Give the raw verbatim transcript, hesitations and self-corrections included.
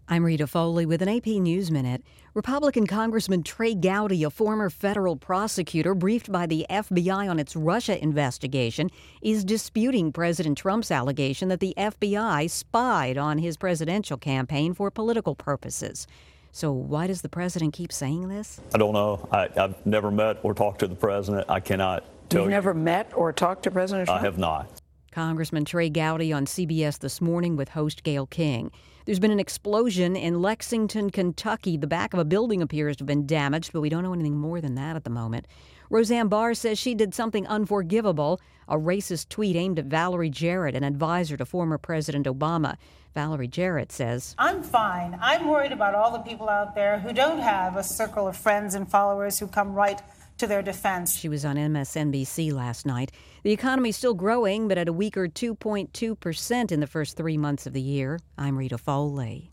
I'm Rita Foley with an A P News Minute. Republican Congressman Trey Gowdy, a former federal prosecutor briefed by the F B I on its Russia investigation, is disputing President Trump's allegation that the F B I spied on his presidential campaign for political purposes. So why does the president keep saying this? I don't know. I, I've never met or talked to the president. I cannot tell you. You've never met or talked to President Trump? I have not. Congressman Trey Gowdy on C B S This Morning with host Gayle King. There's been an explosion in Lexington, Kentucky. The back of a building appears to have been damaged, but we don't know anything more than that at the moment. Roseanne Barr says she did something unforgivable, a racist tweet aimed at Valerie Jarrett, an advisor to former President Obama. Valerie Jarrett says, I'm fine. I'm worried about all the people out there who don't have a circle of friends and followers who come right to their defense. She was on M S N B C last night. The economy's still growing, but at a weaker two point two percent in the first three months of the year. I'm Rita Foley.